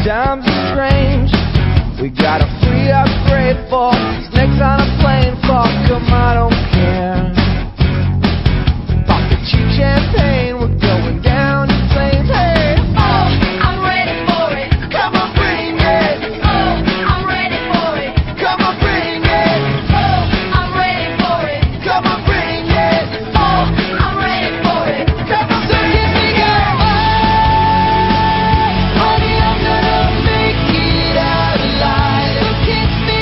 times are strange. We got a free upgrade for snakes on a plane. Fuck 'em, I don't care. Pop the cheap champagne, we're going down in flames. Hey, Oh, I'm ready for it. come on, bring it. Oh, I'm ready for it. Come on, bring it. Oh, I'm ready for it. Come on, bring it. Oh, I'm ready for it. Come on, so give me your honey, I'm gonna make it out alive. So kiss me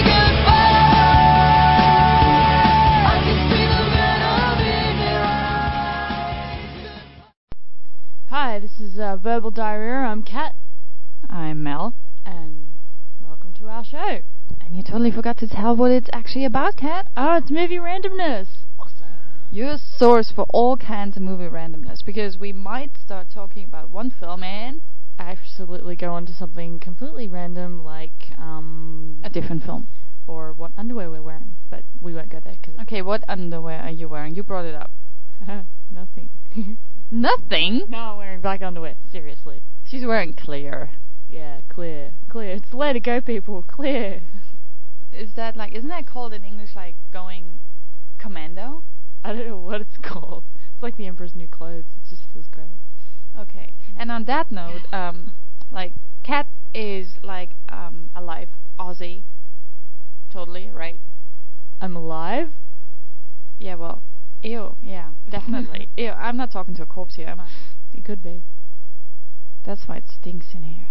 goodbye. I can see the venom in your eyes. Hi, this is Verbal Diarrhea. I'm Kat, I'm Mel. and welcome to our show. And you totally forgot to tell what it's actually about, Kat. Oh, it's movie randomness. Awesome. You're a source for all kinds of movie randomness, because we might start talking about one film and Absolutely go on to something completely random, like a different film. or what underwear we're wearing, but we won't go there because Okay, what underwear are you wearing? You brought it up. nothing. Nothing? No, I'm wearing black underwear. Seriously. She's wearing clear. Yeah, clear. It's the way to go, people. Clear. Is that like, isn't that called in English like going commando? I don't know what it's called. It's like the Emperor's New Clothes. It just feels great. Okay. And on that note, like, Kat is like a live Aussie. Totally, right? I'm alive. Yeah, well, ew, yeah, definitely. Ew, I'm not talking to a corpse here, am I? It could be. That's why it stinks in here.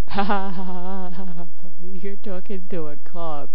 You're talking to a corpse.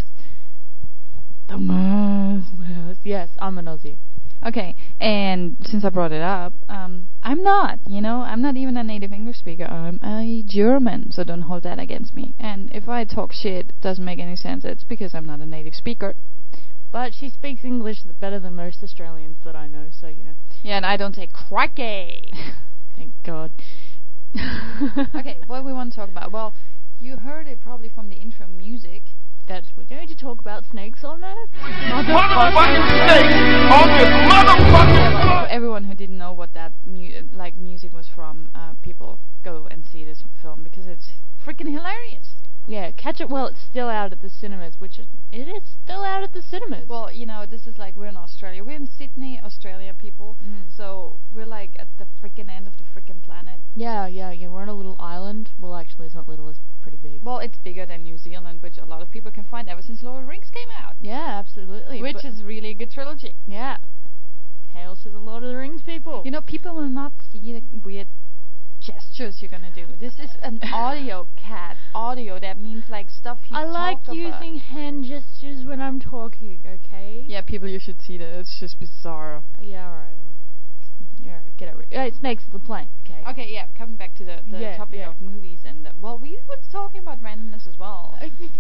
Dumbass. Yes, I'm an Aussie. Okay, and since I brought it up, I'm not even a native English speaker. I'm a German, so don't hold that against me. And if I talk shit, it doesn't make any sense. It's because I'm not a native speaker. But she speaks English better than most Australians that I know, so, you know. Yeah, and I don't say cracky. Thank God. Okay, what we want to talk about? Well, you heard it probably from the intro music. That we're going to talk about snakes on Earth. Motherfucking snake on this motherfucking For floor. everyone who didn't know what that music was from, people go and see this film because it's freaking hilarious. Yeah, catch it while it's still out at the cinemas, which it is still out at the cinemas. Well, this is like, we're in Australia. We're in Sydney, Australia, people. So we're like at the freaking end of the freaking planet. yeah, we're on a little island. Well, actually, it's not little, it's pretty big. Well, it's bigger than New Zealand, which a lot of people can find ever since Lord of the Rings came out. Yeah, absolutely. Which is really a good trilogy. Yeah. Hail to the Lord of the Rings people. People will not see the weird gestures you're gonna do. This is an audio, Cat. Audio, that means like stuff you I like talk using about. hand gestures when I'm talking, okay? Yeah, people, you should see that. It's just bizarre. Yeah, alright. Yeah, alright, get over it. It's Snakes on the Plane, okay? Okay, yeah, coming back to the Yeah, topic yeah. of movies and well, we were talking about randomness as well.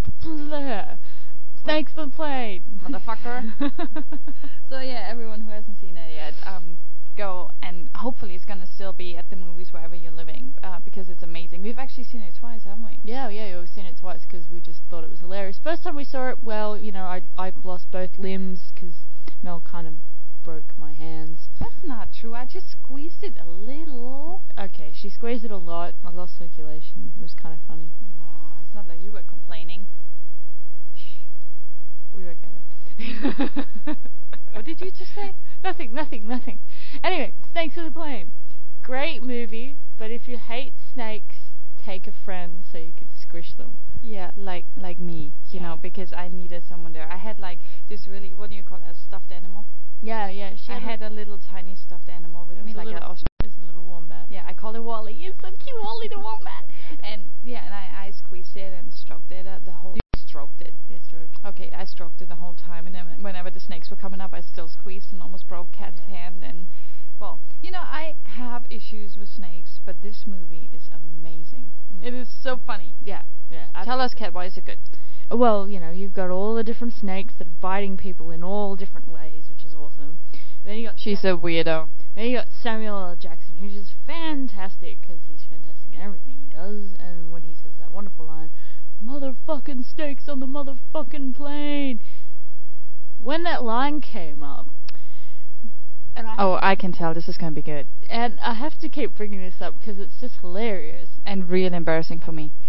Snakes on the Plane. Motherfucker. So yeah, everyone who hasn't seen it yet, go, and hopefully it's gonna still be at the movies wherever you're living, because it's amazing. We've actually seen it twice, haven't we? Yeah, we've seen it twice because we just thought it was hilarious. First time we saw it, well, I lost both limbs because Mel kind of broke my hands. That's not true. I just squeezed it a little. Okay, she squeezed it a lot. I lost circulation. It was kind of funny. Oh, it's not like you were complaining. Shh. We won't go there. What did you just say? Nothing. Anyway, Snakes on the Plane. Great movie, but if you hate snakes, take a friend so you can squish them. Yeah, like me, you know, because I needed someone there. I had like this really, what do you call it, a stuffed animal? Yeah. I had a little tiny stuffed animal with me, like it's a little wombat. yeah, I call it Wally. It's so cute, Wally the wombat. And yeah, and I squeezed it and stroked it the whole. You stroked it. Yeah, stroke. Okay, I stroked it the whole time, and then whenever the snakes were coming up, I still squeezed and almost broke Cat's hand. And well, I have issues with snakes, but this movie is amazing. It is so funny. Yeah. Tell us, Cat, why is it good? Well, you've got all the different snakes that are biting people in all different ways, which is awesome. Then you got She's a weirdo. Then you got Samuel L. Jackson, who's just fantastic because he's fantastic in everything he does. And when he says that wonderful line, "Motherfucking snakes on the motherfucking plane." When that line came up, and I can tell this is gonna be good and I have to keep bringing this up because it's just hilarious and real embarrassing for me.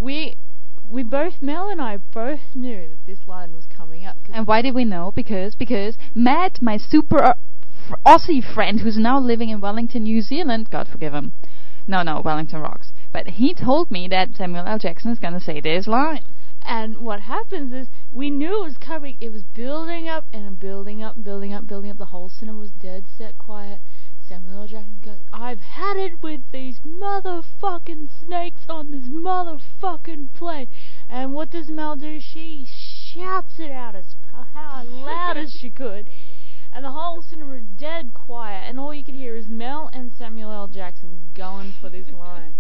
we both, Mel and I both knew that this line was coming up. And why did we know? Because Matt, my super Aussie friend who's now living in Wellington, New Zealand, God forgive him. No, Wellington rocks. But he told me that Samuel L. Jackson is going to say this line. And what happens is, we knew it was coming. It was building up and building up, building up, building up. The whole cinema was dead set quiet. Samuel L. Jackson goes, "I've had it with these motherfucking snakes on this motherfucking plane." And what does Mel do? She shouts it out as how loud as she could. And the whole cinema is dead quiet. And all you could hear is Mel and Samuel L. Jackson going for this line.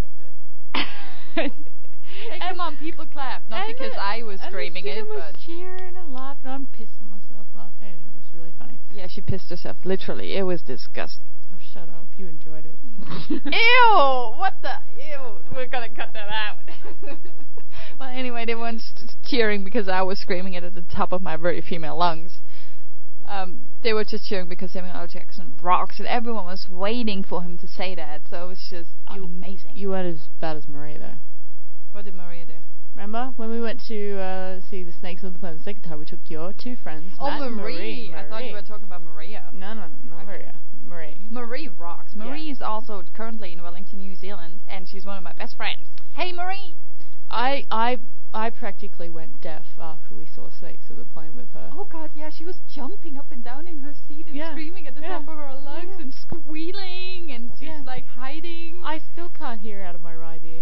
Hey, come on, people clap. Not because I was screaming it, but... was cheering and laughing. I'm pissing myself laughing. It was really funny. Yeah, she pissed herself. Literally. It was disgusting. Oh, shut up. You enjoyed it. Ew! What the? Ew! We're gonna cut that out. Well, anyway, they weren't cheering because I was screaming it at the top of my very female lungs. They were just cheering because Samuel L. Jackson rocks, and everyone was waiting for him to say that. So it was just amazing. You weren't as bad as Maria, though. What did Maria do? Remember when we went to see the Snakes on the Plane the second time? We took your two friends. Matt and Marie. I thought you were talking about Maria. No, not Okay. Maria. Marie rocks. Marie is also currently in Wellington, New Zealand, and she's one of my best friends. Hey, Marie! I practically went deaf after we saw Snakes on the Plane with her. Oh God, yeah, she was jumping up and down in her seat and screaming at the top of her lungs and squealing and just like hiding. I still can't hear out of my right ear.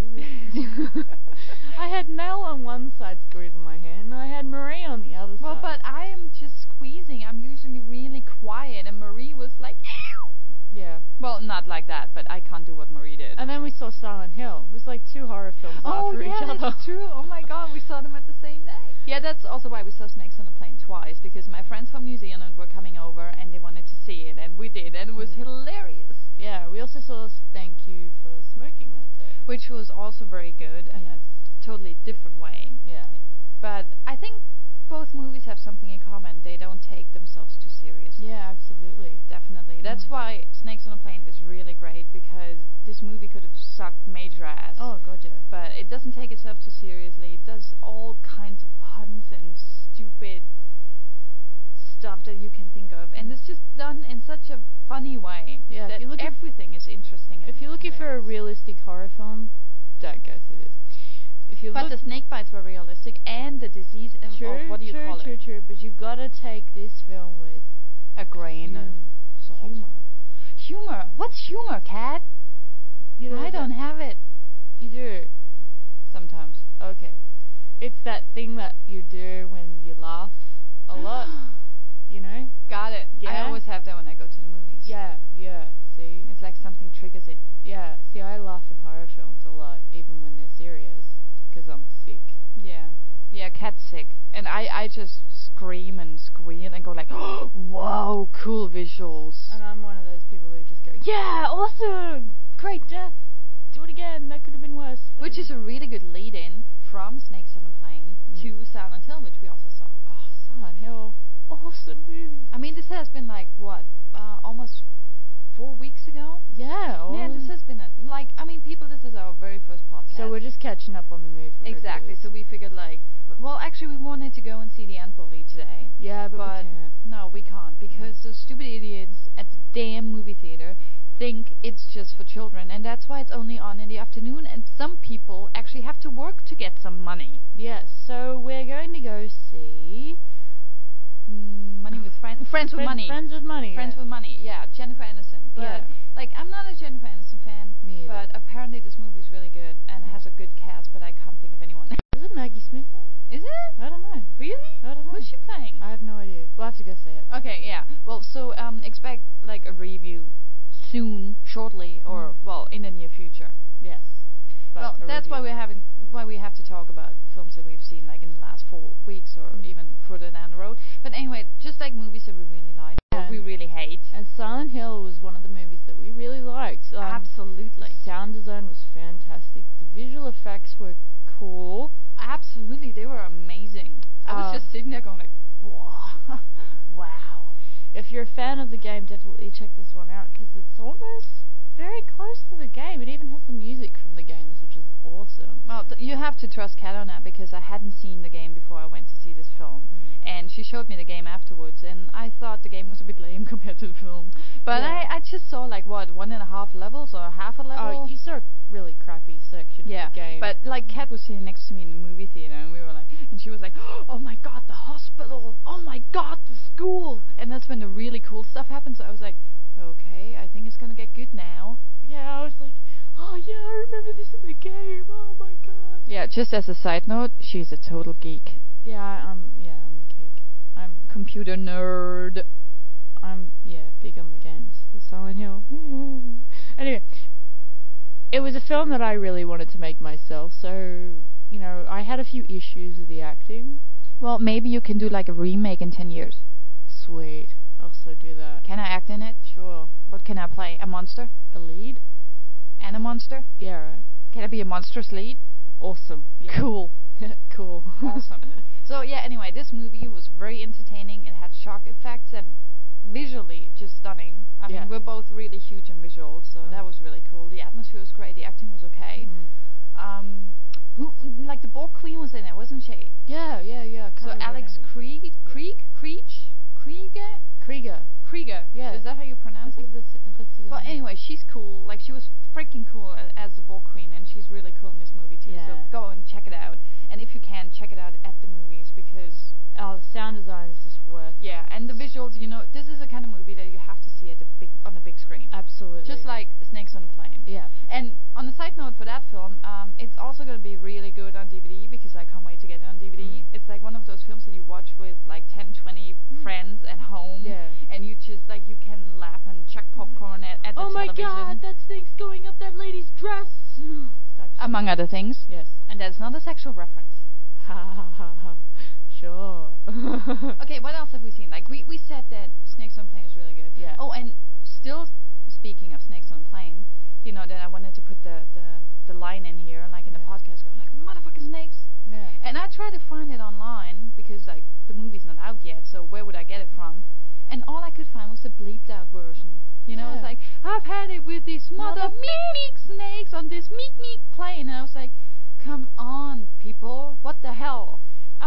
I had Mel on one side squeezing my hand, and I had Marie on the other side. Well, but I am just squeezing. I'm usually really quiet, and Marie was like, ew! Yeah. Well, not like that, but I can't do what Marie did. And then we saw Silent Hill. It was like two horror films after each other. That's true. Oh my God, we saw them at the same day. Yeah, that's also why we saw Snakes on a Plane twice, because my friends from New Zealand were coming over and they wanted to see it, and we did, and it was hilarious. Yeah, we also saw Thank You for Smoking that day, which was also very good, and a totally different way. Yeah. But I think both movies have something in common. They don't take themselves too seriously. Yeah, absolutely. Definitely. That's why Snakes on a Plane is really great, because this movie could have sucked major ass. Oh, God, yeah. But it doesn't take itself too seriously. It does all kinds of puns and stupid stuff that you can think of. And it's just done in such a funny way Yeah, that everything is interesting. If you're looking for a realistic horror film, don't go see this. But the snake bites were realistic, and the disease, or what do you call it? True. But you've got to take this film with a grain of salt. Humor. What's humor, Kat? I don't have it. You do. Sometimes. Okay. It's that thing that you do when you laugh a lot. You know? Got it. Yeah? I always have that when I go to the movies. Yeah. See? It's like something triggers it. Yeah. See, I laugh in horror films a lot, even when they're serious, because I'm sick. Yeah. Yeah, Kat's sick. And I just scream and squeal and go like, oh, whoa, cool visuals. And I'm one of those people who just go, yeah, awesome! Great death! Do it again, that could have been worse. Which is a really good lead-in from Snakes on a Plane to Silent Hill, which we also saw. Oh, Silent Hill. Awesome movie. I mean, this has been like, what, almost 4 weeks ago? Yeah. Man, this has been people, this is our very first podcast. So we're just catching up on the movie. Exactly. So we figured well, actually we wanted to go and see The Ant Bully today. Yeah, but we can't. No, we can't, because those stupid idiots at the damn movie theater think it's just for children, and that's why it's only on in the afternoon, and some people actually have to work to get some money. Yes, so we're going to go see... Money with Friends with Money. Friends with Money. Friends with Money, yeah. Jennifer Aniston. But, I'm not a Jennifer Aniston fan, Me either. but apparently this movie's really good, and has a good cast, but I can't think of anyone. Is it Maggie Smith? Is it? I don't know. Really? I don't know. Who's she playing? I have no idea. We'll have to go see it. Okay, yeah. Well, so expect a review soon, shortly, or in the near future. Yes. Well, that's why we have to talk about films that we've seen in the last 4 weeks or even further down the road. But anyway, just like movies that we really like or we really hate. And Silent Hill was one of the movies that we really liked. Absolutely. The sound design was fantastic. The visual effects were cool. Absolutely, they were amazing. I was just sitting there going wow. Wow. If you're a fan of the game, definitely check this one out, because it's almost very close to the game. It even has the music from the games, which is awesome. Well, you have to trust Kat on that because I hadn't seen the game before I went to see this film, and she showed me the game afterwards, and I thought the game was a bit lame compared to the film. But Yeah. I just saw like what 1.5 levels or half a level. Oh, you saw a really crappy section Yeah, of the game. but like Kat was sitting next to me in the movie theater, and we were like, and she was like, "Oh my god, the hospital! Oh my god, the school!" And that's when the really cool stuff happened. So I was like, "Okay, I think it's gonna get good now." yeah, I was like, oh yeah, I remember this in the game. Oh my god. Yeah, just as a side note, she's a total geek, Yeah, I'm a geek. I'm computer nerd. big on the games. The Silent Hill. Yeah. Anyway, it was a film that I really wanted to make myself, so I had a few issues with the acting. Well, maybe you can do like a remake in 10 years. Sweet. I'll also do that. Can I act in it? Sure. What can I play? A monster? The lead? And a monster? Yeah, right. Can I be a monstrous lead? Awesome. Yeah. Cool. Cool. Awesome. So yeah, anyway, this movie was very entertaining. It had shock effects and visually just stunning. I mean, Yeah. we're both really huge in visuals, so that was really cool. The atmosphere was great. The acting was okay. Who like the Borg Queen was in it, wasn't she? Yeah. So Alex Krieger. Krieger. Yeah. Is that how you I pronounce think it? that's the Well, anyway, she's cool. Like, she was freaking cool as the Borg Queen, and she's really cool in this movie too. So Yeah. go and check it out. And if you can, check it out at the movies because the sound design is just worth. yeah, and the visuals. This is the kind of movie that you have to see on the big screen. Absolutely. Just like Snakes on a Plane. Yeah. And on a side note for that film, it's also going to be really good on DVD because I can't wait to get it on DVD. It's like one of those films that you watch with like 10, 20 friends at home. Yeah. And you just like you can laugh and chuck popcorn at the Oh my television. god, that thing's going up that lady's dress. Among other things. Yes. And that's not a sexual reference. Ha ha ha ha. Sure. Okay, what else have we seen? Like we said that Snakes on a Plane is really good. Yeah. Oh, and still speaking of Snakes on a Plane, that I wanted to put the line in here, like in the Yeah. podcast, going like motherfucking snakes. Yeah. And I tried to find it online because like the movie's not out yet, so where would I get it from? And all I could find was the bleeped out version. Yeah. It's like I've had it with these mother meek snakes on this meek plane, and I was like, come on, people, what the hell?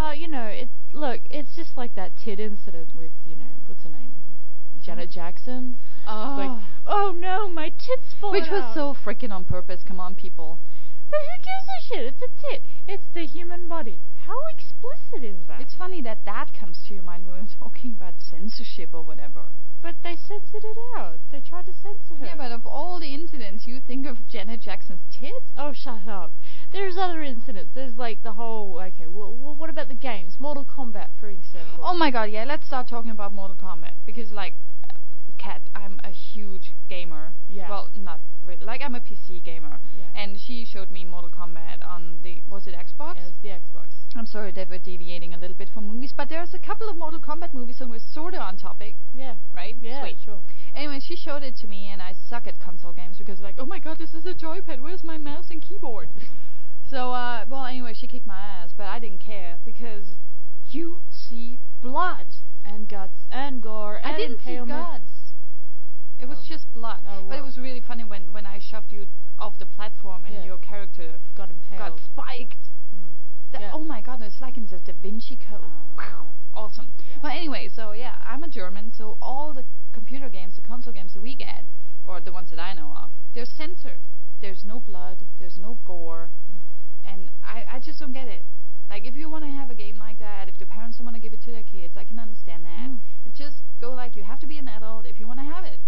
It's just like that tit incident with, what's her name? Janet Jackson. Oh. Like, oh no, my tit's falling Which was out. so freaking on purpose. Come on, people. But who gives a shit? It's a tit. It's the human body. How explicit is that? It's funny that comes to your mind when we're talking about censorship or whatever. But they censored it out. They tried to censor her. Yeah, but of all the incidents, you think of Janet Jackson's tits? Oh, shut up. There's other incidents. There's like the whole, okay, well, what about the games? Mortal Kombat, for example. Oh my god, yeah, let's start talking about Mortal Kombat. Because, like, Kat, I'm a huge gamer. Yeah. Well, not really. Like, I'm a PC gamer. Yeah. And she showed me Mortal Kombat on was it Xbox? Yeah, it's the Xbox. I'm sorry that we're deviating a little bit from movies, but there's a couple of Mortal Kombat movies, so we're sort of on topic, Yeah. right? Yeah, Sweet. sure. Anyway, she showed it to me, and I suck at console games because, like, oh my god, this is a joypad. Where's my mouse and keyboard? So, well, anyway, she kicked my ass, but I didn't care because you see blood. And guts, and gore, and I didn't see impalement. guts. It was Oh. just blood. Oh, But it well. was really funny when I shoved you off the platform and Yeah. your character Got got impaled. spiked. Yeah. Oh my god, it's like in the Da Vinci Code. Ah. Awesome. Yeah. But anyway, so yeah, I'm a German, so all the computer games, the console games that we get, or the ones that I know of, they're censored. There's no blood, there's no gore, and I just don't get it. Like, if you want to have a game like that, if the parents don't want to give it to their kids, I can understand that. But just go like, you have to be an adult if you want to have it.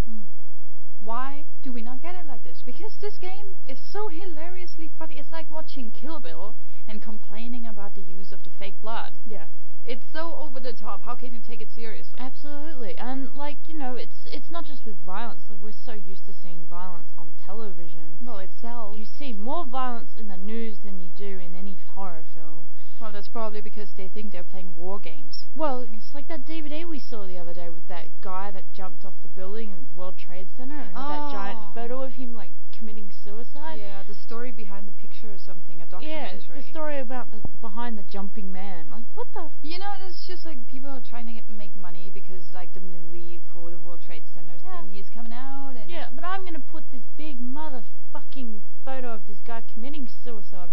Why do we not get it like this? Because this game is so hilariously funny. It's like watching Kill Bill and complaining about the use of the fake blood. Yeah. It's so over the top. How can you take it seriously? Absolutely. And like, it's not just with violence. Like, we're so used to seeing violence on television. Well, it sells. You see more violence in the news than you do in any horror film. Well, that's probably because they think they're playing war games. Well, it's like that DVD we saw the other day with that guy that jumped off the building in World Trade Center and that giant photo of him like committing suicide. Yeah, the story behind the picture or something, a documentary. Yeah, the story about behind the jumping man. Like, what the? It's just like people are trying to make money because like the movie for the World Trade Center thing is coming out. And Yeah, but I'm gonna put this big motherfucking photo of this guy committing suicide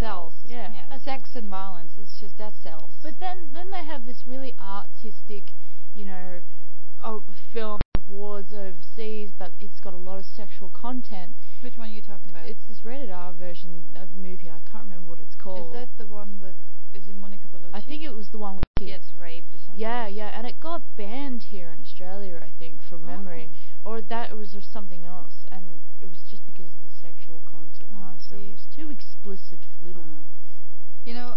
sells. Yeah, that's Sex and violence. It's just that sells. But then they have this really artistic, you know, film awards overseas, but it's got a lot of sexual content. which one are you talking about? It's this rated R version of the movie. I can't remember what it's called. Is that the one with? Is it Monica Bellucci? I think it was the one with She kids. gets raped or something. Yeah, and it got banned here in Australia, I think, from memory, or that it was something else, and it was just because the sexual content in Ah, the film see. was too explicit for little. You know,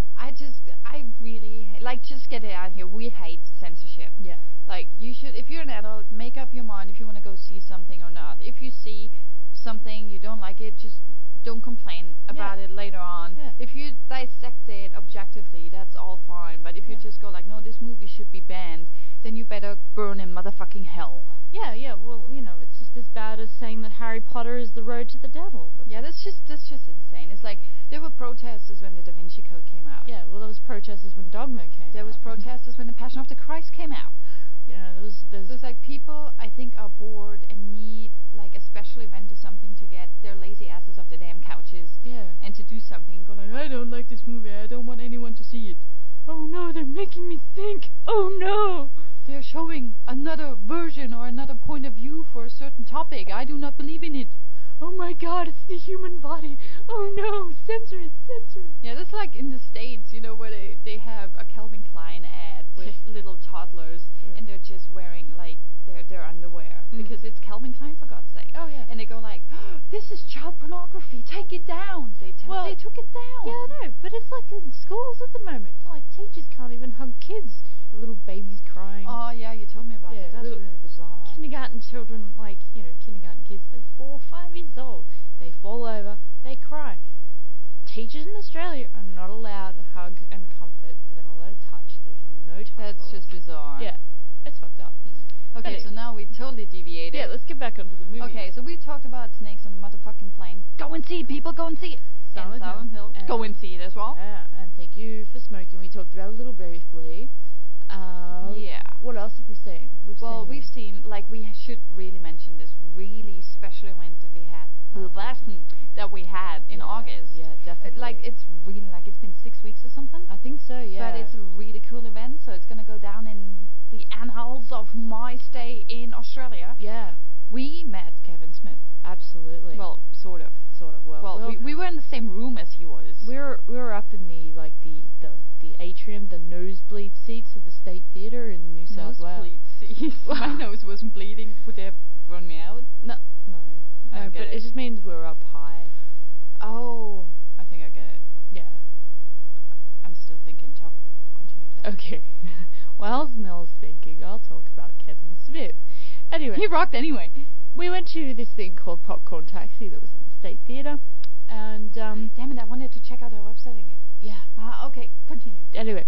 I really like, just get it out here. We hate censorship. Yeah. Like, you should, if you're an adult, make up your mind if you want to go see something or not. If you see something, you don't like it, just don't complain about it later on. Yeah. If you dissect it objectively, that's all fine. But if you Yeah. just go like, no, this movie should be banned, then you better burn in motherfucking hell. Yeah, well, you know, it's just as bad as saying that Harry Potter is the road to the devil. But Yeah, that's just insane. It's like, there were protesters when the Da Vinci Code came out. yeah, well, there was protesters when Dogma came There out. was protesters when the Passion of the Christ came out. You know, there's So it's like, people, I think, are bored and need like a special event or something to get their lazy asses off the damn couches yeah. and to do something. Go like, I don't like this movie. I don't want anyone to see it. Oh no, they're making me think. Oh no. They're showing another version or another point of view for a certain topic. I do not believe in it. Oh my God, it's the human body. Oh no, censor it, censor it. Yeah, that's like in the States, you know, where they have a Calvin Klein ad with little toddlers and they're just wearing like their underwear because it's Calvin Klein, for God's sake. Oh, yeah. And they go like, oh, this is child pornography, take it down. They took it down. Yeah, I know, but it's like in schools at the moment. Like teachers can't even hug kids. Little babies crying. Oh yeah, you told me about Yeah, that. That's little really bizarre. Kindergarten children, like, you know, kindergarten kids, they're 4 or 5 years old. They fall over, they cry. Teachers in Australia are not allowed to hug and comfort. They're not allowed to touch. There's no touch. That's policy. just bizarre. Yeah, it's fucked up. Okay, Anyway. so now we totally deviated. Yeah, let's get back onto the movie. Okay, so we talked about snakes on a motherfucking plane. Go and see it, people. Go and see it. Silent and Silent Hill. Hill. Go and see it as well. Yeah, and thank you for smoking. We talked about a little berry flea. Yeah. What else have we seen? We've seen, like, we should really mention this really special event that we had, the lesson that we had in August. Yeah, definitely. Like, it's really, like, it's been 6 weeks or something. I think so, yeah. But it's a really cool event, so it's going to go down in the annals of my stay in Australia. Yeah, We met Kevin Smith. absolutely. Well, sort of. sort of. Well, we were in the same room as he was. we were up in the atrium, the nosebleed seats of the State Theatre in New South Wales. Nosebleed seats. My nose wasn't bleeding. Would they have thrown me out? No, I don't but get it it. just means we were up high. Oh, I think I get it. Yeah. I'm still thinking. Continue. Okay. While Mel's thinking, I'll talk about Kevin Smith. Anyway, He rocked anyway. we went to this thing called Popcorn Taxi that was at the State Theatre, and Damn it! I wanted to check out their website again. yeah. Okay, continue. Anyway,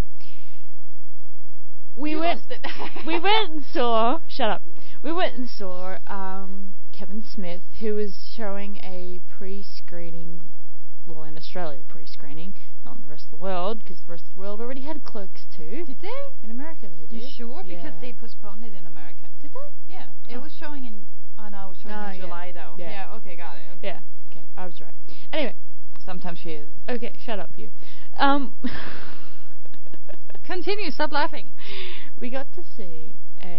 we You went. lost it. We went and saw. Shut up. We went and saw Kevin Smith, who was showing a pre-screening. Well, in Australia, pre-screening, not in the rest of the world, because the rest of the world already had Clerks 2. Did they? In America, they did. You sure? Because Yeah. they postponed it in America. Did they? Yeah, it Oh. was showing in. Oh no, it was showing Oh, in yeah. July though. Yeah. Okay, got it. Okay. Yeah. Okay, I was right. Anyway, Sometimes she is. okay, shut up, you. Continue. Stop laughing. We got to see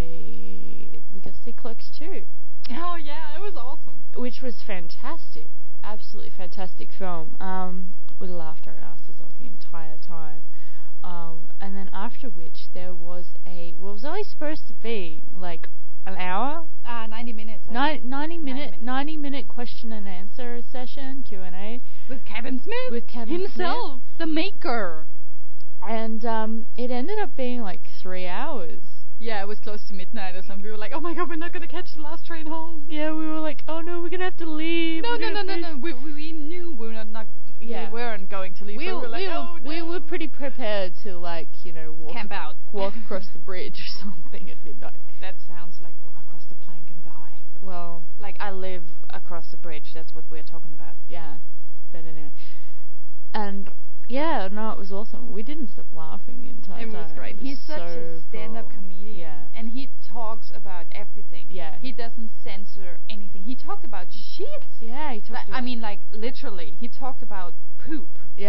Clerks 2, Oh yeah, it was awesome. which was fantastic. Absolutely fantastic film. We laughed our asses off the entire time. And then after which there was it was only supposed to be like an hour, 90 minutes. I think. 90 minute question and answer session, Q&A. With Kevin Smith. With Kevin himself, the maker. And it ended up being like 3 hours. Yeah, it was close to midnight or something. We were like, oh my god, we're not gonna catch the last train home. Yeah, we were like, oh no, we're gonna have to leave. No. We knew we were not. Yeah. We weren't going to leave. We so we were like, oh no. we were pretty prepared to, like, you know, Camp out. walk across the bridge or something at midnight. That sounds like walk across the plank and die. Well, Like, I live across the bridge. That's what we're talking about. yeah, but anyway, and yeah, no, it was awesome. We didn't stop laughing the entire It time. was great. He's such a so stand-up cool. comedian. Yeah, And he talks about everything. Yeah. He doesn't censor anything. He talked about shit. yeah, he talked Like, about. I mean, like, literally. He talked about poop. yeah,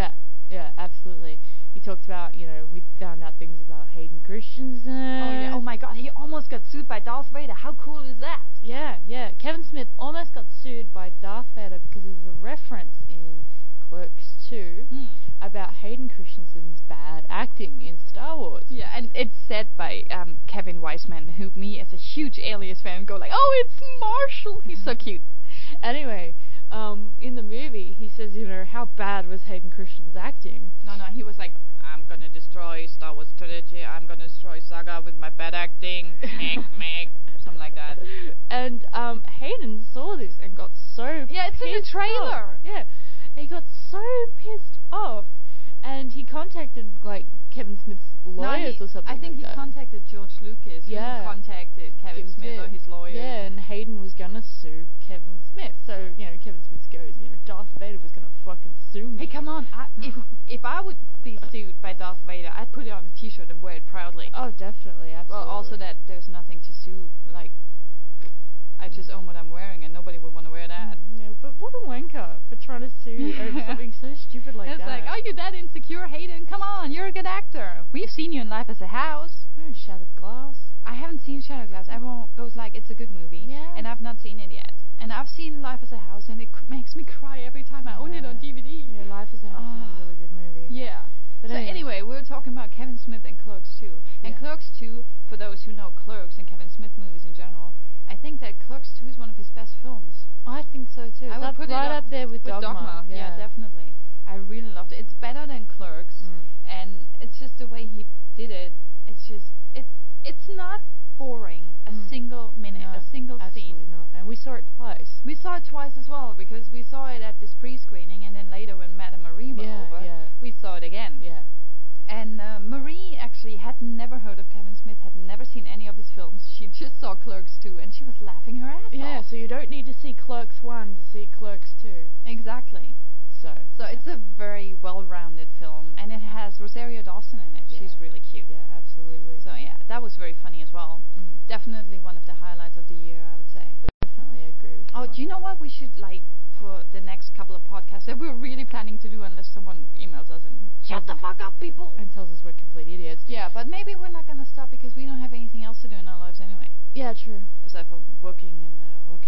Yeah, absolutely. We talked about, we found out things about Hayden Christensen. Oh yeah. Oh my God, he almost got sued by Darth Vader. How cool is that? Yeah, yeah. Kevin Smith almost got sued by Darth Vader because there's a reference in Clerks 2 about Hayden Christensen's bad acting in Star Wars. Yeah, and it's said by Kevin Weisman, who me as a huge Alias fan go like, oh, it's Marshall. He's so cute. Anyway, in the movie, he says, how bad was Hayden Christensen's acting? No, he was like, I'm gonna destroy Star Wars trilogy. I'm gonna destroy Saga with my bad acting. Meg, something like that. And Hayden saw this and got so Yeah, it's in the pissed trailer. off. Yeah, he got so pissed off, and he contacted Kevin Smith's lawyers or something. I think he like that. contacted George Lucas. Yeah. Who contacted Kevin Smith or his lawyers. Yeah, and Hayden was gonna sue Kevin Smith. So Kevin Smith goes, Darth Vader was gonna fucking sue me. Hey, come on! If I would be sued by Darth Vader, I'd put it on a T-shirt and wear it proudly. Oh, definitely, absolutely. Well, also that there's nothing to sue. I just own what I'm wearing, and nobody would want to wear that. Yeah, but what a wanker for trying to sue over something so stupid like It's that. like, are you that insecure, Hayden? Come on, you're a good actor. We've seen you in Life as a House. Oh, Shattered Glass. I haven't seen Shattered Glass. Everyone goes like, it's a good movie. Yeah. And I've not seen it yet. And I've seen Life as a House, and it makes me cry every time I own it on DVD. Yeah, Life as a House is a really good movie. Yeah. But so anyway, we were talking about Kevin Smith and Clerks 2. And Yeah. Clerks 2, for those who know Clerks and Kevin Smith movies in general, I think that Clerks 2 is one of his best films. I think so too. I would put it right up there with Dogma. Yeah, definitely. I really loved it. It's better than Clerks, and it's just the way he did it. It's just it's not boring a single minute, No, a single absolutely scene. not. And we saw it twice. We saw it twice as well because we saw it at this pre-screening, and then later when Madame Marie were Yeah, over, yeah. we saw it again. Yeah. And Marie actually had never heard of Kevin Smith, had never seen any of his films. She just saw Clerks 2, and she was laughing her ass Yeah, off. so you don't need to see Clerks 1 to see Clerks 2. Exactly. So It's a very well-rounded film, and it has Rosario Dawson in it. Yeah. She's really cute. Yeah, absolutely. So yeah, that was very funny as well. Definitely one of the highlights of the year, I would say. Definitely agree with you. Oh, on do you know that. what we should for the next couple of podcasts that we're really planning to do, unless someone emails us and shut the fuck up, people. And tells us we're complete idiots. Yeah, but maybe we're not gonna stop because we don't have anything else to do in our lives anyway, Yeah, true. aside from working and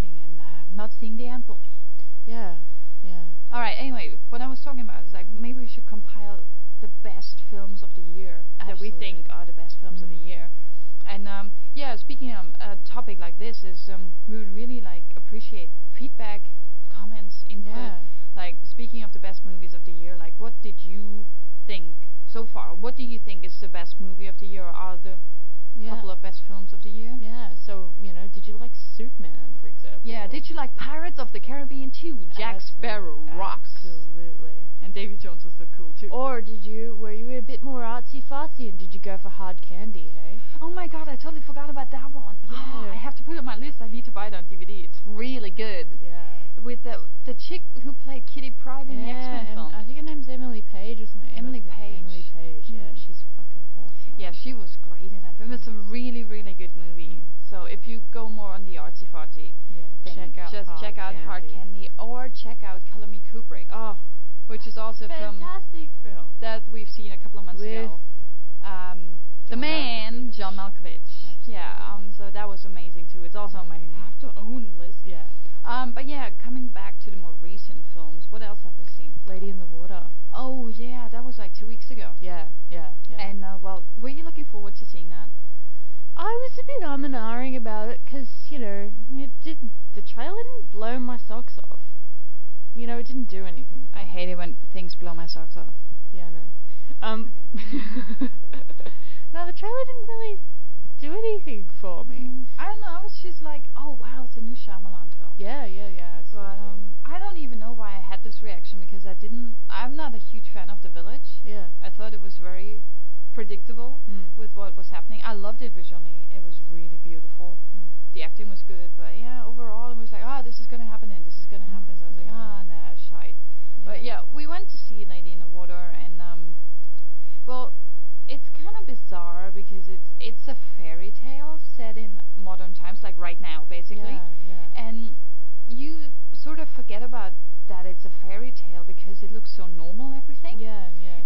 not seeing the Aunt Bully. Yeah, yeah. All right. Anyway, what I was talking about is maybe we should compile the best films of the year that we Absolutely. think are the best films of the year. And speaking of a topic like this, is we would really appreciate feedback, comments, input. Yeah. Speaking of the best movies of the year, what did you think so far? What do you think is the best movie of the year, or are the couple of best films of the year? Yeah, so, did you like Superman, for example? Yeah. Did you like Pirates of the Caribbean 2? Jack Sparrow rocks. Absolutely. And Davy Jones was so cool too. Or were you a bit more artsy-fartsy and did you go for Hard Candy, hey? Oh my god, I totally forgot about that one. Yeah. Oh, I have to put it on my list. I need to buy it on DVD. It's really good. Yeah. With the chick who played Kitty Pryde in the X-Men film. I think her name's Emily Page or something. Emily Page. Emily Page, yeah. Mm. She's fucking awesome. Yeah, she was great in that film. It's a really, really good movie. So if you go more on the artsy-fartsy, Yeah, then check out Hard Candy or check out Color Me Kubrick, Oh, which is also a film fantastic film. that we've seen a couple of months With ago. The John man, Malkovich. John Malkovich. Absolutely. Yeah, so that was amazing too. It's also on my have to own list. Yeah. But yeah, coming back to the more recent films, what else have we seen? Lady in the Water. Oh yeah, that was 2 weeks ago. Yeah. And were you looking forward to seeing that? I was a bit and ahhing about it because, the trailer didn't blow my socks off. It didn't do anything. I hate it when things blow my socks off. Yeah, no. No, the trailer didn't really do anything for me. I don't know. It's just oh wow, it's a new Shyamalan film. Yeah, But absolutely. I don't even know why I had this reaction because I'm not a huge fan of The Village. Yeah. I thought it was very predictable with what was happening. I loved it visually. It was really beautiful. The acting was good, but yeah, overall it was this is gonna happen and this is gonna happen. So I was nah, shite. But yeah, we went to see Lady in the Water, and it's kind of bizarre because it's a fairy tale set in modern times, right now, basically. Yeah. And you sort of forget about that it's a fairy tale because it looks so normal, everything. Yeah.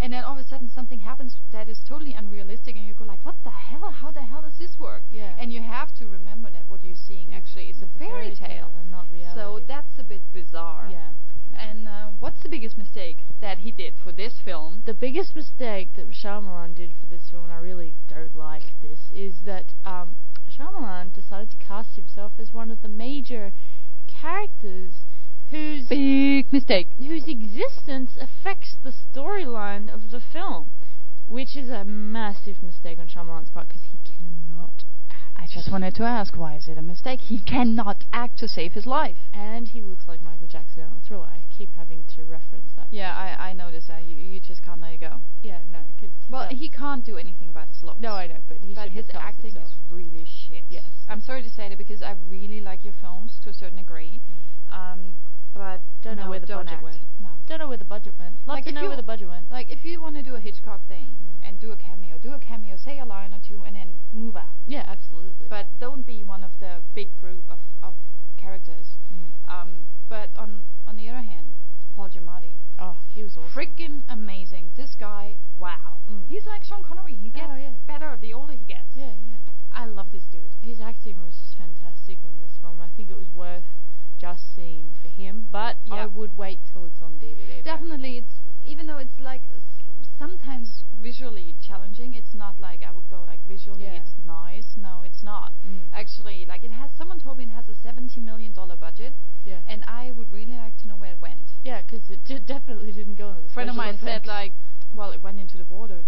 and then all of a sudden something happens that is totally unrealistic, and you go like, what the hell? How the hell does this work? Yeah. And you have to remember that what you're seeing actually is a fairy tale. and not reality. So that's a bit bizarre. yeah. And what's the biggest mistake that he did for this film? The biggest mistake that Shyamalan did for this film, and I really don't like this, is that Shyamalan decided to cast himself as one of the major characters whose Big mistake. existence affects the storyline of the film, which is a massive mistake on Shyamalan's part because he cannot act. I just wanted to ask, why is it a mistake? He cannot act to save his life. And he looks like Michael Jackson on Thriller. I keep having to reference that. Yeah, I noticed that. You just can't let it go. Yeah, no, because He can't do anything about his looks. No, I know, but But his acting is really shit. Yes. I'm sorry to say that because I really like your films to a certain degree. But Don't know no, where the don't budget act. went. No. Don't know where the budget went. Love Like, to if know you- where the budget went. Like if you want to do a Hitchcock thing and do a cameo, say a line or two, and then move out. Yeah, absolutely. But don't be one of the big group of characters. But on the other hand, Paul Giamatti, oh, he was awesome. freaking amazing. This guy, wow. He's like Sean Connery. He gets yeah. better the older he gets. Yeah, yeah. I love this dude. His acting was fantastic in this film. I think it was worth just seeing for him, but I Yeah. would wait till it's on DVD. though. Definitely, it's even though it's like sometimes visually challenging. It's not like I would go like visually Yeah. it's nice. No, it's not. Actually, like it has. Someone told me it has a $70 million budget, Yeah. and I would really like to know where it went. Yeah, because it definitely didn't go into the A friend of special mine said effects. like, well, it went into the water.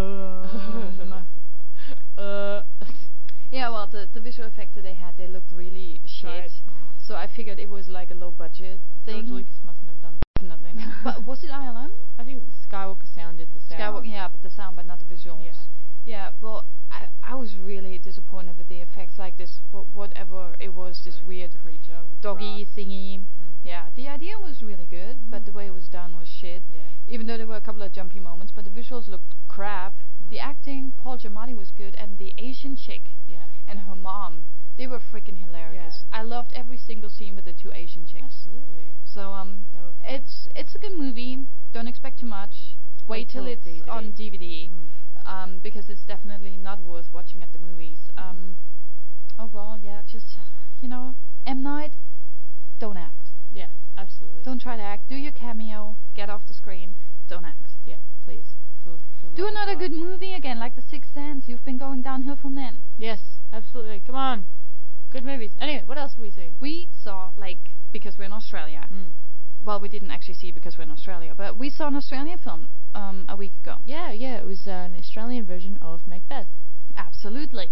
Yeah, well, the visual effects that they had, they looked really shit. Right. So I figured it was like a low budget thing. George Lucas mustn't have done. Definitely not. But was it ILM? I think Skywalker Sound did the sound. Skywalker, yeah, but the sound, but not the visuals. Yeah. Yeah, well, I was really disappointed with the effects, like this, whatever it was, this weird creature with doggy grass. thingy. Yeah, the idea was really good, but the way it was done was shit. Yeah. Even though there were a couple of jumpy moments, but the visuals looked crap. The acting, Paul Giamatti was good, and the Asian chick Yeah. and her mom, they were freaking hilarious. Yeah. I loved every single scene with the two Asian chicks. Absolutely. So They were fun. it's a good movie. Don't expect too much. Wait till it's DVD. on DVD, because it's definitely not worth watching at the movies. Overall, yeah, just M. Night, don't act. Yeah, absolutely. Don't try to act. Do your cameo. Get off the screen. Don't act. Yeah, please. Do another good movie again, like The Sixth Sense. You've been going downhill from then. Yes, absolutely. Come on. Good movies. Anyway, what else have we seen? We saw, because we're in Australia. Well, we didn't actually see because we're in Australia, but we saw an Australian film a week ago. Yeah, it was an Australian version of Macbeth. Absolutely.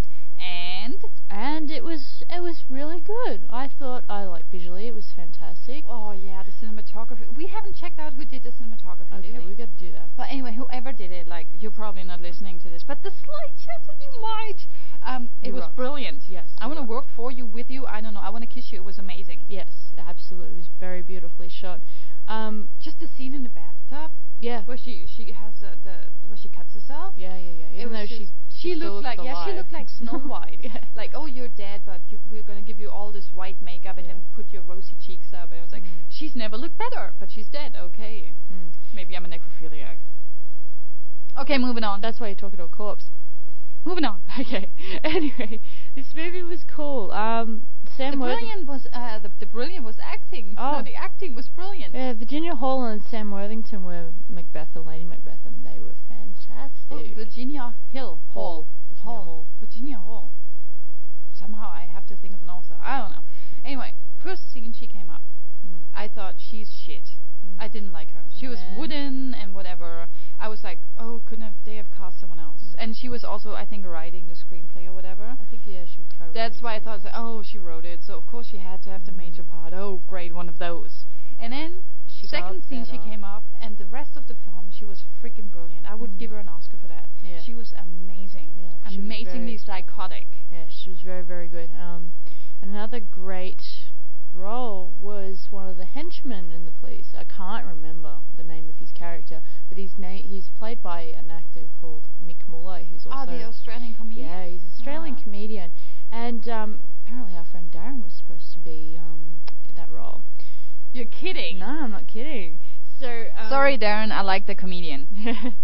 And it was really good. I thought visually it was fantastic. Oh yeah, the cinematography. We haven't checked out who did the cinematography, Okay, did we? we got to do that. But anyway, whoever did it, you're probably not listening to this, but the slight chance that you might. It You was rocked. brilliant. Yes, I you want to rocked. work for you, with you. I don't know. I want to kiss you. It was amazing. Yes, absolutely. It was very beautifully shot. Just the scene in the bathtub Yeah. where she has where she cuts herself. Yeah. It Even was though just- she still looked like she alive. looked like Snow White. Yeah. Like, oh, you're dead, but we're gonna give you all this white makeup and Yeah. then put your rosy cheeks up. And I was like, she's never looked better, but she's dead. Okay, maybe I'm a necrophiliac. Okay, moving on. That's why you're talking to a corpse. Moving on. Okay. Anyway, this movie was cool. Sam The Worthington. brilliant was the brilliant was acting. Oh. No, the acting was brilliant. Yeah, Virginia Hall and Sam Worthington were Macbeth and Lady Macbeth, and they were fantastic. Oh, Virginia Hill Hall. Virginia Hall. Virginia Hall. Somehow I have to think of an author. I don't know. Anyway, first scene she came up. I thought she's shit. I didn't like her. She was Man. wooden and whatever. I was like, oh, they have cast someone else? And she was also, I think, writing the screenplay or whatever. I think she was co-writing. That's why I thought, oh, she wrote it, so of course she had to have the major part. Oh, great, one of those. And then, She second got scene she better. came up, and the rest of the film, she was freaking brilliant. I would give her an Oscar for that. Yeah. She was amazing. Yeah, she was Amazingly psychotic. Yeah, she was very, very good. Another great role was one of the henchmen in the police. I can't remember the name of his character, but he's played by an actor called Mick Muller, who's also The Australian comedian? Yeah, he's an Australian comedian, and apparently our friend Darren was supposed to be that role. You're kidding. No, I'm not kidding. So Sorry, Darren, I like the comedian.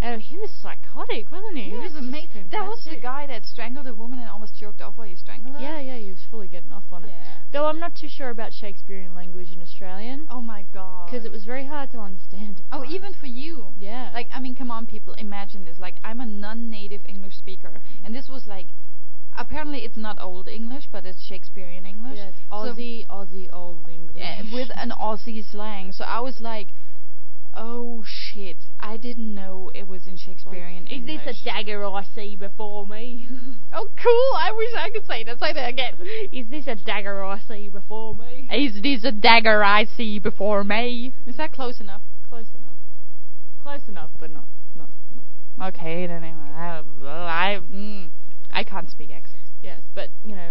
Oh, he was psychotic, wasn't he? He was just amazing. That was the fantastic. guy that strangled a woman and almost jerked off while he strangled her. Yeah, yeah, he was fully getting off on it. Yeah. Though I'm not too sure about Shakespearean language in Australian, Oh my god. because it was very hard to understand. at Oh, times. even for you. Yeah. Like, I mean, come on, people, imagine this. Like, I'm a non-native English speaker, and this was like, apparently it's not Old English, but it's Shakespearean English. Yeah, it's So- Aussie old English. with an Aussie slang. So I was like, oh shit, I didn't know it was in Shakespearean Is English. this a dagger I see before me? Oh, cool! I wish I could say that. Say that again. Is this a dagger I see before me? Is this a dagger I see before me? Is that close enough? Close enough. Close enough, but not. Okay, then I can't speak accents. Yes, but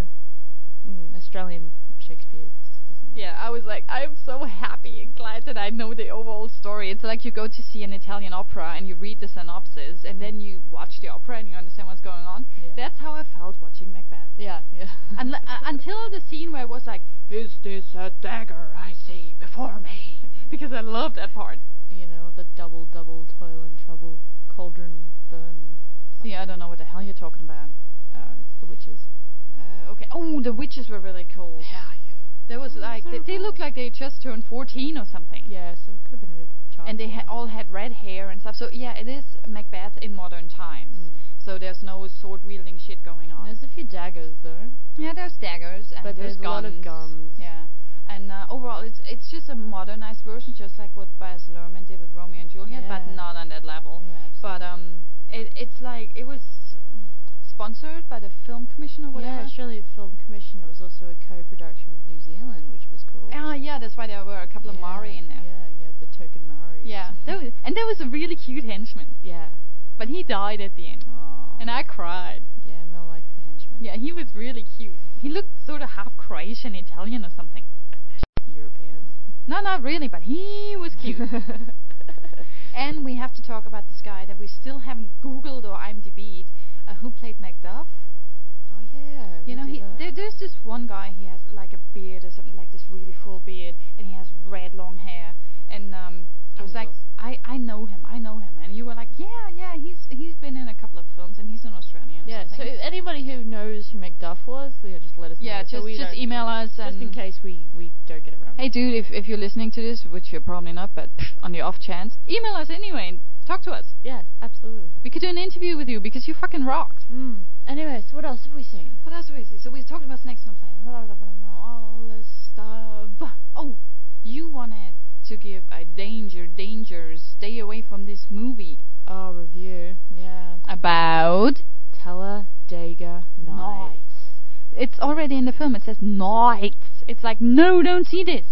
Australian Shakespeare just doesn't. Work. Yeah, I was like, I'm so happy and glad that I know the overall story. It's like you go to see an Italian opera and you read the synopsis and then you watch the opera and you understand what's going on. Yeah. That's how I felt watching Macbeth. Yeah, yeah. Until the scene where it was like, is this a dagger I see before me? Because I love that part. The double toil and trouble, cauldron burn. See, I don't know what the hell you're talking about. It's the witches. Okay. Oh, the witches were really cool. Yeah. There was like, they looked like they just turned 14 or something. Yeah, so it could have been a bit childish. And they all had red hair and stuff. So yeah, it is Macbeth in modern times. Mm. So there's no sword wielding shit going on. There's a few daggers though. Yeah, there's daggers and But there's a guns. lot of guns. Yeah, and overall it's just a modernized version, just like what Baz Luhrmann did with Romeo and Juliet, but Yeah. not on that level. Yeah, But it's like it was sponsored by the Film Commission or whatever. Yeah, Australia Film Commission. It was also a co-production with New Zealand, which was cool. Yeah, that's why there were a couple of Maori in there. Yeah, the token Maori. Yeah, there was a really cute henchman, Yeah. but he died at the end, Aww. and I cried. Yeah, Mel liked the henchman. Yeah, he was really cute. He looked sort of half Croatian, Italian or something. Europeans. No, not really, but he was cute. And we have to talk about this guy that we still haven't Googled or IMDb'd, who played Macduff. Oh yeah. You know, there's this one guy, he has like a beard or something, like this really full beard, and he has red long hair. And I was like, I know him. And you were like, yeah, he's been in a couple of films, and he's an Australian or Yeah. So something. anybody who knows who Macduff was, just let us know. Yeah, so we just don't- email us. just and in case we don't get around. Hey dude, if you're listening to this, which you're probably not, but on the off chance, email us anyway and talk to us. Yeah, absolutely. We could do an interview with you because you fucking rocked. Anyway, so what else have we seen? What else do we see? So we talked about Snakes on a Plane, all this stuff. Oh, you wanted to give a danger, stay away from this movie. Oh, review. Yeah. About Talladega Nights. It's already in the film. It says nights. It's like, no, don't see this.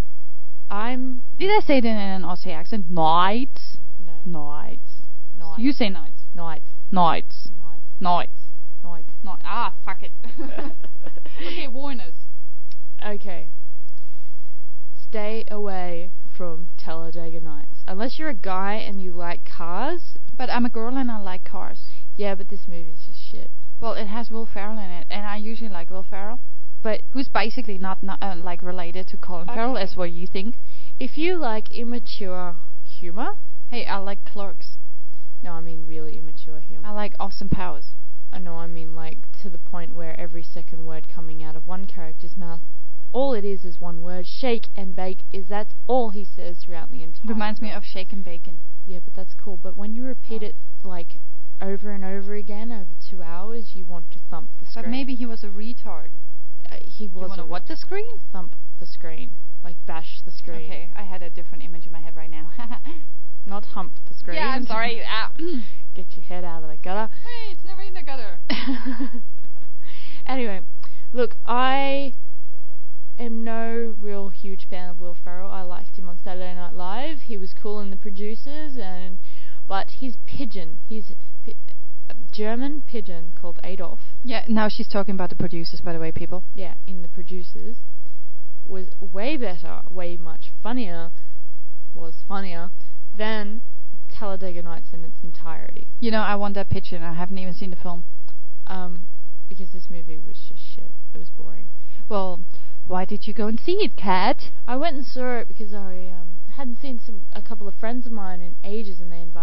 Did I say it in an Aussie accent? Nights. No. Nights. Nights. You say nights. Nights. Nights. Nights. Nights. Nights. Night. Ah, fuck it. Okay, warn us. Okay. Stay away from Talladega Nights. Unless you're a guy and you like cars. But I'm a girl and I like cars. Yeah, but this movie's just shit. Well, it has Will Ferrell in it, and I usually like Will Ferrell. But Who's basically not like related to Colin Farrell, Okay. as what you think. if you like immature humor, Hey, I like Clerks. no, I mean really immature humor. I like Austin Powers. I mean like to the point where every second word coming out of one character's mouth, all it is one word, shake and bake, that's all he says throughout the entire Reminds me film. of Shake and Bacon. Yeah, but that's cool. But when you repeat it like over and over again over 2 hours, you want to thump the screen. But maybe he was a retard. He You was want to what the screen? thump the screen, like bash the screen. Okay, I had a different image in my head right now. Not hump the screen. Yeah, I'm sorry. Get your head out of the gutter. Hey, it's never in the gutter. Anyway, look, I am no real huge fan of Will Ferrell. I liked him on Saturday Night Live. He was cool in The Producers, but his pigeon, his German pigeon called Adolf, Yeah, now she's talking about the producers, by the way, people. yeah, in The Producers, was way better, was funnier than Talladega Nights in its entirety. You know, I want that picture, and I haven't even seen the film. Because this movie was just shit. It was boring. Well, why did you go and see it, Kat? I went and saw it because I hadn't seen a couple of friends of mine in ages, and they invited me to the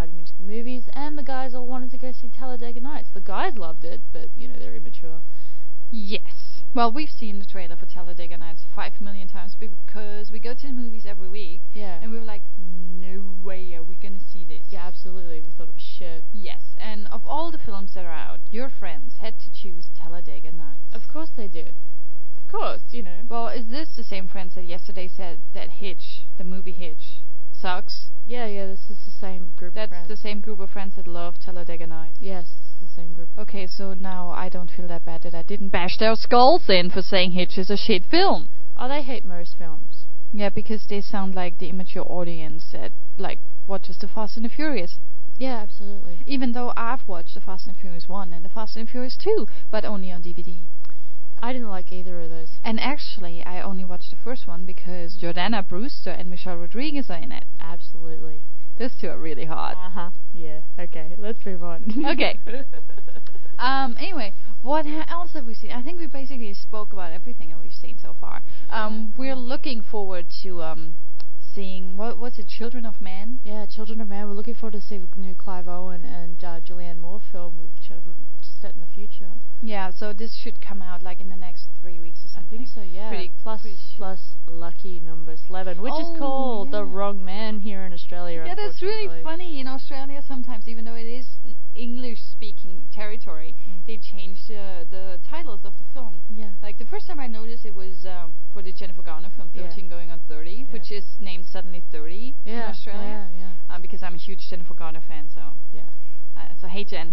movies, and the guys all wanted to go see Talladega Nights. The guys loved it, but they're immature. Yes. Well, we've seen the trailer for Talladega Nights 5 million times because we go to the movies every week. Yeah. And we were like, no way are we gonna see this. Yeah, absolutely. We thought it was shit. Yes. And of all the films that are out, your friends had to choose Talladega Nights. Of course they did. Of course, Well, is this the same friends that yesterday said that Hitch, the movie Hitch, sucks? Yeah, this is the same group of That's friends. the same group of friends that love Talladega Nights. Yes, it's the same group. Okay, so now I don't feel that bad that I didn't bash their skulls in for saying Hitch is a shit film. Oh, they hate most films. Yeah, because they sound like the immature audience that, watches The Fast and the Furious. Yeah, absolutely. Even though I've watched The Fast and Furious 1 and The Fast and Furious 2, but only on DVD. I didn't like either of those. And actually, I only watched the first one because Jordana Brewster and Michelle Rodriguez are in it. Absolutely. Those two are really hot. Uh-huh. Yeah, okay, let's move on. Okay. Anyway, what else have we seen? I think we basically spoke about everything that we've seen so far. We're looking forward to seeing, what's it, Children of Man? Yeah, Children of Man. We're looking forward to see the new Clive Owen and Julianne Moore film with children set in the future. Yeah, so this should come out in the next 3 weeks or something. I think so, yeah. Plus Lucky Number 11, which is called The Wrong Man here in Australia. Yeah, that's really funny. In Australia, sometimes, even though it is English-speaking territory, they change the titles of the film. Yeah. The first time I noticed it was for the Jennifer Garner film 13 Going on 30, which is named Suddenly 30 in Australia. Yeah. Because I'm a huge Jennifer Garner fan, so. Yeah. So hey, Jen.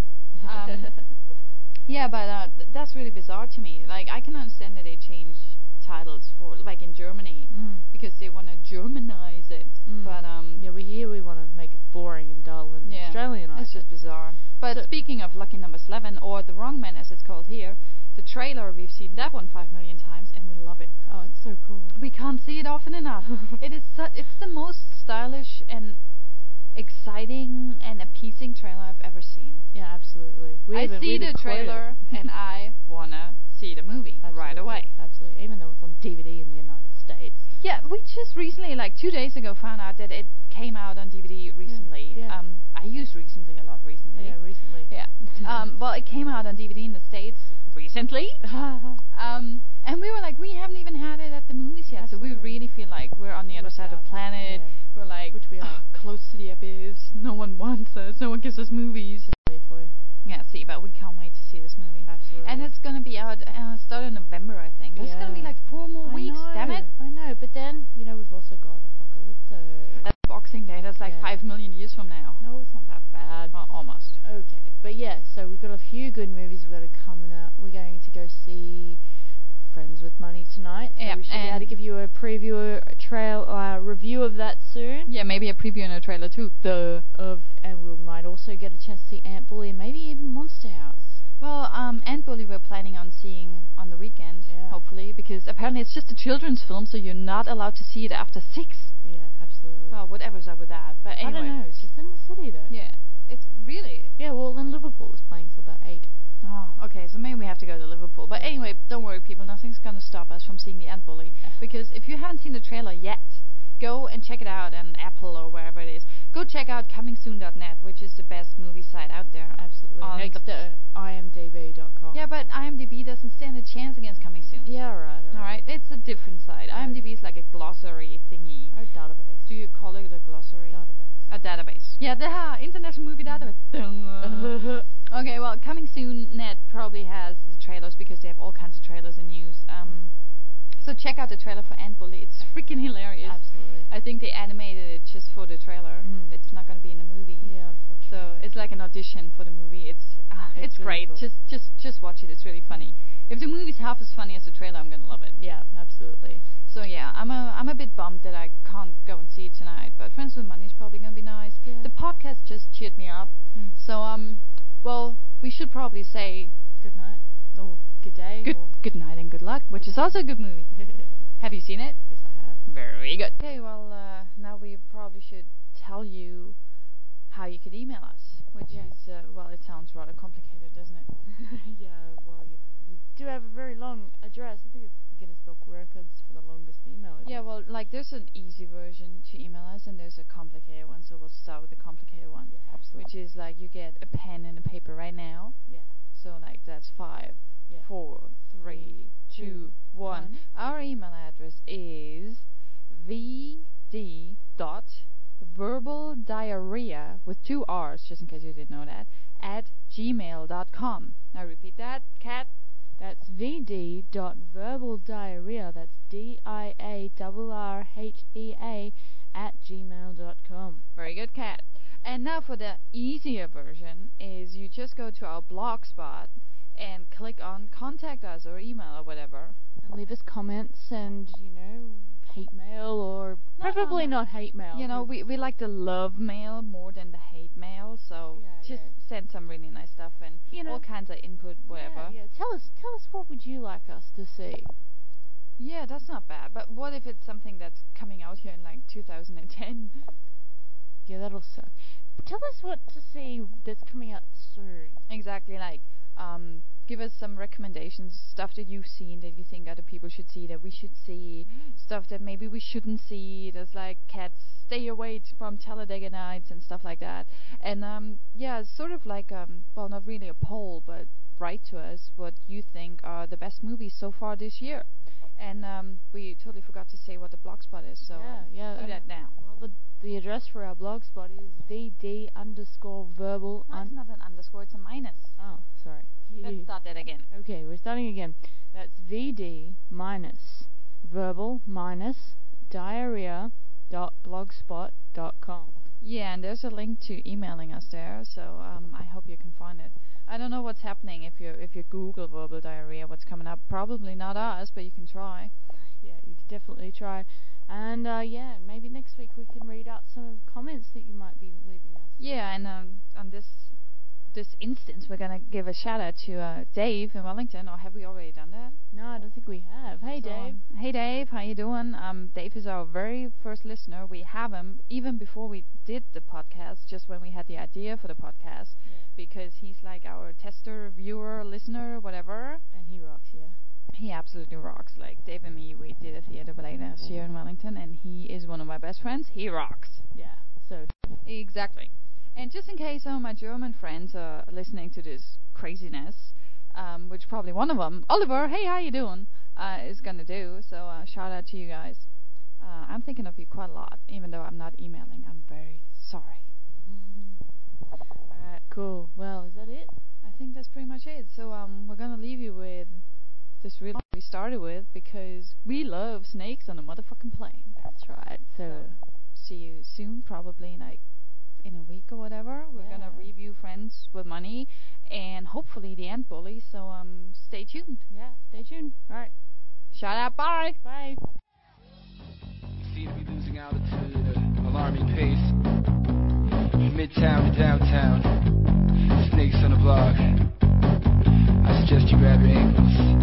Yeah, but that's really bizarre to me. I can understand that they change titles for, in Germany, because they want to Germanize it. But yeah, we want to make it boring and dull and Australianized. It's just bizarre. But speaking of Lucky Number 11, or The Wrong Man as it's called here, the trailer, we've seen that one 5 million times and we love it. Oh, it's so cool. We can't see it often enough. It's the most stylish and exciting and appeasing trailer I've ever seen. Yeah, absolutely. I see the trailer and I wanna see the movie right away. Absolutely, even though it's on DVD in the United States. Yeah, we just recently, 2 days ago, found out that it came out on DVD recently. Yeah. I use recently a lot recently. Yeah, recently. Yeah. Well, it came out on DVD in the States recently. And we were we haven't even had it at the movies yet. Absolutely. So we really feel like we're on the other side of the planet. Yeah. We're Which we are. close to the abyss. No one wants us. No one gives us movies. For you. Yeah, see, but we can't wait to see this movie. Absolutely. And it's going to be out start in November, I think. That's going to be 4 more weeks, damn it. I know, but then, we've also got Apocalypto. That's Boxing Day. That's 5 million years from now. No, it's not that bad. Well, almost. Okay, but yeah, so we've got a few good movies we've got to coming out. We're going to go see Friends with Money tonight. So Yeah, we should be able to give you a preview, review of that soon. Yeah, maybe a preview and a trailer too. And we might also get a chance to see Ant Bully and maybe even Monster House. Well, Ant Bully we're planning on seeing on the weekend, hopefully, because apparently it's just a children's film, so you're not allowed to see it after 6. Yeah, absolutely. Well, whatever's up with that. But anyway. I don't know, it's just in the city though. Yeah, it's really... Yeah, well, in Liverpool it's playing till about 8. Oh, okay, so maybe we have to go to Liverpool. But anyway, don't worry, people, nothing's going to stop us from seeing the Ant Bully. Because if you haven't seen the trailer yet, go and check it out on Apple or wherever it is. Go check out comingsoon.net, which is the best movie site out there. Absolutely. Next to imdb.com. Yeah, but IMDb doesn't stand a chance against Coming Soon. Yeah, alright. It's a different site. IMDb is like a glossary thingy. Or database. Do you call it a glossary? Database. A database. Yeah, the International Movie Database. Okay, well, Coming Soon Net probably has the trailers because they have all kinds of trailers and news. So check out the trailer for Ant Bully. It's freaking hilarious. Absolutely. I think they animated it just for the trailer. It's not going to be in the movie. Yeah, unfortunately. So it's like an audition for the movie. It's It's great. really cool. Just watch it. It's really funny. If the movie's half as funny as the trailer, I'm gonna love it. Yeah, absolutely. So yeah, I'm a bit bummed that I can't go and see it tonight. But Friends with Money is probably gonna be nice. Yeah. The podcast just cheered me up. So well, we should probably say Good night. Or good day. good night and good luck, which is also a good movie. Have you seen it? Yes, I have. Very good. Okay, well now we probably should tell you how you could email us, which is well, it sounds rather complicated, doesn't it? Yeah, well, we do have a very long address. I think it's the Guinness Book Records for the longest email address. Yeah, well, there's an easy version to email us, and there's a complicated one, so we'll start with the complicated one. Yeah, absolutely. which is like you get a pen and a paper right now. Yeah. So like that's 5, Yeah. 4, 3, 2, 1. Our email address is vd.verbaldiarrhea with 2 R's, just in case you didn't know that, at gmail.com. Now repeat that, Kat. That's vd.verbaldiarrhea. That's DIARRHEA @gmail.com. Very good, Kat. And now for the easier version is you just go to our blogspot and click on contact us or email or whatever. And leave us comments and, hate mail or preferably not hate mail. You know, 'cause- we like the love mail more than the hate mail, so Yeah, just yeah. send some really nice stuff and all kinds of input, whatever. Yeah. Tell us what would you like us to see? Yeah, that's not bad. But what if it's something that's coming out here in like 2010? Yeah, that'll suck. Tell us what to see that's coming out soon. Exactly, like give us some recommendations, stuff that you've seen that you think other people should see, that we should see, stuff that maybe we shouldn't see. There's like Cats Stay Away from Talladega Nights and stuff like that. And yeah, it's sort of like well, not really a poll, but write to us what you think are the best movies so far this year. And we totally forgot to say what the blogspot is, so yeah. do that now. Well, the address for our blogspot is vd_verbal. No, it's not an underscore, it's a minus. Oh, sorry. Let's start that again. Okay, we're starting again. That's vd-verbal-diarrhea.blogspot.com. Yeah, and there's a link to emailing us there, so I hope you can find it. I don't know what's happening if you Google verbal diarrhea, what's coming up. Probably not us, but you can try. Yeah, you can definitely try. And maybe next week we can read out some comments that you might be leaving us. Yeah, and on this instance, we're gonna give a shout out to Dave in Wellington. Or have we already done that? No, I don't think we have. Hey, So, Dave. Hey, Dave. How you doing? Dave is our very first listener. We have him even before we did the podcast, just when we had the idea for the podcast, because he's like our tester, viewer, listener, whatever. And he rocks, yeah. He absolutely rocks. Like Dave and me, we did a theater ballet last year in Wellington, and he is one of my best friends. He rocks. Yeah, so... Exactly. And just in case some of my German friends are listening to this craziness, which probably one of them, Oliver, hey, how you doing, is going to do. So shout out to you guys. I'm thinking of you quite a lot, even though I'm not emailing. I'm very sorry. Alright, cool. Well, is that it? I think that's pretty much it. So we're going to leave you with this really we started with, because we love snakes on a motherfucking plane. That's right. So see you soon, probably like in a week or whatever. We're gonna review Friends with Money and hopefully The Ant Bully. So stay tuned. yeah, stay tuned. Alright. Shout out, bye. Bye. Seem to be losing altitude at an alarming pace. From midtown to downtown, snakes on the block. I suggest you grab your ankles